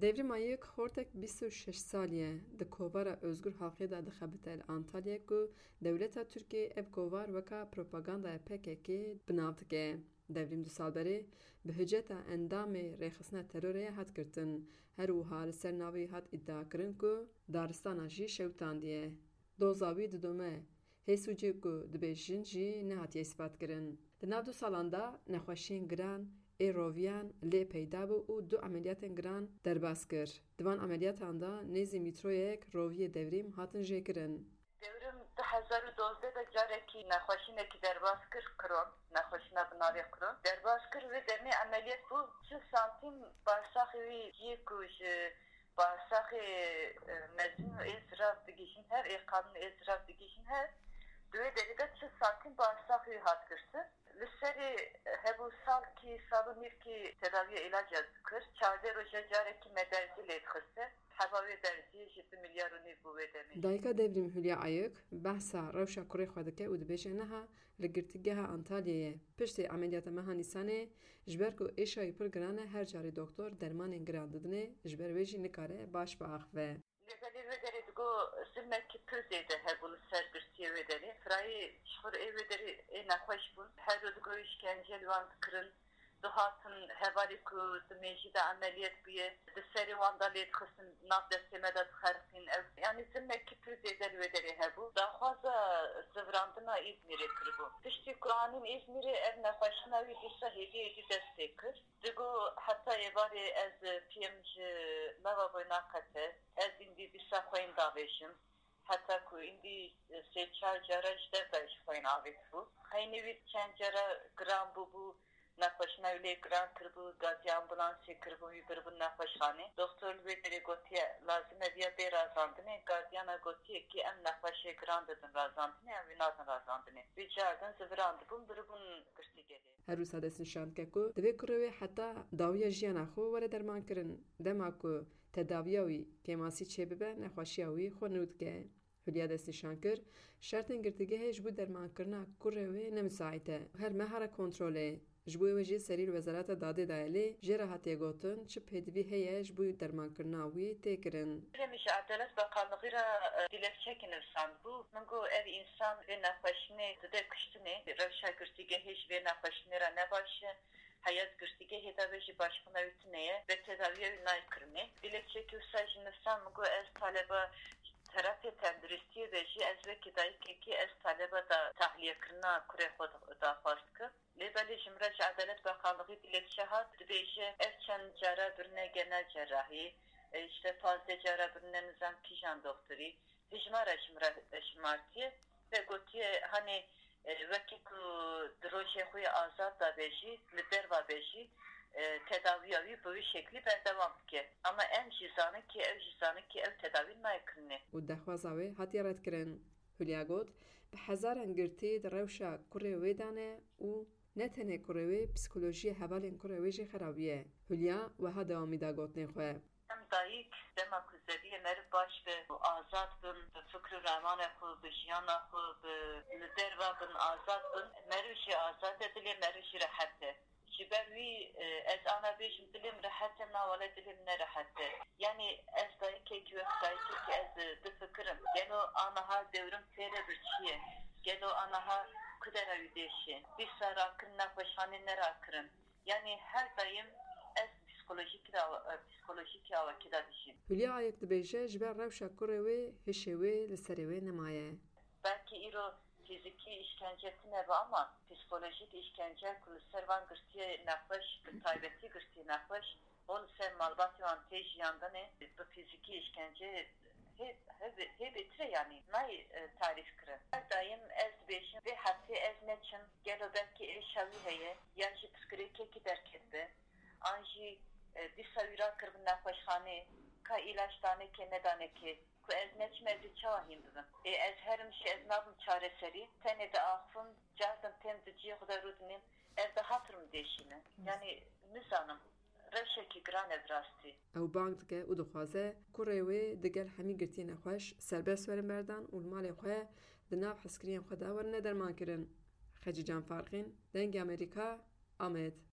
Devrim ayık hortek 26 saliye di kovara Özgür Halkê de dixebite li Antalyayê ku dewleta Tirkiye ev kovar weka propagandaya PKK binav dike. Devrim du salberê bi hiceta endamê rêxistina terorê hat girtin. Her wiha li ser navê hat îdia kirin ku daristana jî şewtandiye. Doza wî didome hêsûcî ku dibêjin jî nehatiye îsbatkirin. Di nav du salan de nexweşiyên giran ê roviyan lê peyda bû û du emeliyatên giran derbas kir. Di van emeliyatan de nêzî mîtroyek roviyê devrim hatin jêkirin. Devrim 2012 de carekî nexweşînekî derbas kiron, nexweşîna bi navê kiron. Derbas kir vê demê emeliyat bû 2 santim bağırsakê wî cî ku ji bağırsakê mezin û ê zirav digîjin her, ê kanûn ê zirav digîjin her. Duê derê de 2 santim bağırsak wî hat girtin. Li serê hebû salû nîvkî tedaviya ilac kir. 14 roja carekî me derzî lê dixiste. Heva wê derzî ji 2 milyar û nîv bû wê demê. Dayika Devrim Hülya Ayık behsa rewşa kurê xwe dike û dibêje niha li girtîgeha Antalyayê piştî emeliyata meha Nîsanê ji ber ku êşayî pir giran e her carî doktor dermanên giran didine ji ber wê jî nikare baş biaxive. Lêgalî wê derê digo zilmekî pir zêde hebû li ser girtiyê wê derê. Firayê ji xwe ê wê derê ê nexweş bûn. Her ro digo îşkence li wan dikirin. Dihatin hevalî ku dimêjî de emeliyat bûye. Di serê wan de lê dixistin nav destê me de dixerxîn. Ev yanî zilmekî pir zêde li wê derê hebû. Daxwaza zivrandina İzmîrê kiribû. Tiştî ku anîn İzmîrê ev nexweşina wî dîsa hêviyê jî destê kir. Digo heta êvarê ez pêm ji meva xwe naqete. Ez îndî dîsa xwe yên davêjim. Heta ku îndî sê çar cara ji dev de ji xwe yên avêtibû. Heynî wî çend cara giran bûbû. Nexweşina wî lê giran kiribû, gazî ambulansê kiribû wî biribûn nexweşxanê. Doktor li wê derê gotiye lazim e viya bê razandinê. Gaziyana gotiye ki em nexweşê giran didin razandinê, em wî nadin razandinê. Wî cardin ziviran dibûn, biribûn girtîgelê. Her wisa dest nîşan dike ku divê kurê wê heta dawiya jiyana xwe were derman kirin. Dema ku tedaviya wî kêmasî çêbibe nexweşiya wî xwe nû dike. Hülya dest nîşan kir, şertên girtîgehê ji bo dermankirina kurê wê nemüsait e. Her mehara kontrolê. Ji bo wê jî serî li Wezareta Dadê daye lê jê re hatiye gotin çi pêdivî heye ji bo dermankirina wî tê kirin. Ji Adalet Bakanlığî re dilekçekî nivîsandibû. Min got ev însan vê nexweşinê dide kuştinê. Rewşa girtîgehê ji vê nexweşinê re ne baş e. Heyet girtîgehê de vê jî başbûna wî tune ye ve tedaviya wî nakirinê. Dilekçekî wisa jî nivîsan min got ez taleba terapiya tenduristiyê de jî ez vekî dayîkekî ez taleba da tahliyekirina kurê xwe daxwast kir. Lêbelê ji min re ji Adalet Bakanlığî dilekçe hat dibêje ev çend cara birine genel cerrahî, işte 15 cara birine nizam kîjan doktorî, hijmara ji min re şimartiye ve gotiye hani vekî ku di rojê xwe azad da bêjî, li derva bêjî tedaviya wî bi wî şeklî berdewam dike. Ama em jî zanin ki ev tedavî nakirinê. û dexwaza wê hatiye redkirin. Hülya got bi hezaran girtî di rewşa kurê wê dane û ne tenê kurê wê psîkolojiyê hevalên kurê wê jî xerabiye. Hülya wiha dewamî da gotinê xwe. Em dayîk dema ku zeviyê meriv baş be û azad bin, bi fikr û remanê xwe, bi jiyana xwe, li derva bin azad bin. Meriv jî azad e, dilê meriv jî rehet e. Ji ber wî ez ana bêjim dilêm rehet e, nawale dilêm nerehet e. Yani ez dayîkekî wek dayîkekî ez difikirim. Gelo anaha devrim têre bir çi ye. Gelo anaha ku dera wî dêşe. Dîsa rakirin nexweşxanê nerakirin. Yani her daim ez psikolojik awakî da dijîm. Hülya Ayık dibêje ji ber rewşa kurê wê hişê wê li serê wê nemaye. Belki îro fiziki işkencesi nebe ama psikolojik işkence ku li ser van girtiye nexweş, bi taybetî girtiye nexweş, o li ser malbatê wan tê jiyandanê bi fizikî işkence hê bêtire yani nayê tarîf kirin. Her daim ez dibêjim vê hetê ez neçim, gelo belkî êşa wî heye, yan jî psikolojikekî derketbe, an jî dîsa wî rakiribin nexweşxanê, ka îlaç danekê nedanekê, ku ez neçim ez ê çawa hîn bibim. Ez herim jî ez nabim çareserî, tenê de axivim, cardin têm di ciyê xwe de rû dinêm, ev de hatirim dêşîne. Yani nizanim. Rewşekî giran ev rastî. Ew bang dike û dixwaze kurê wê digel hemî girtiyên xweş serbest werin berdan û li malê xwe di nav hezkiriyên xwe de werine dermankirin. Xecî Can Farxîn, Dengê Amerîka, Amed.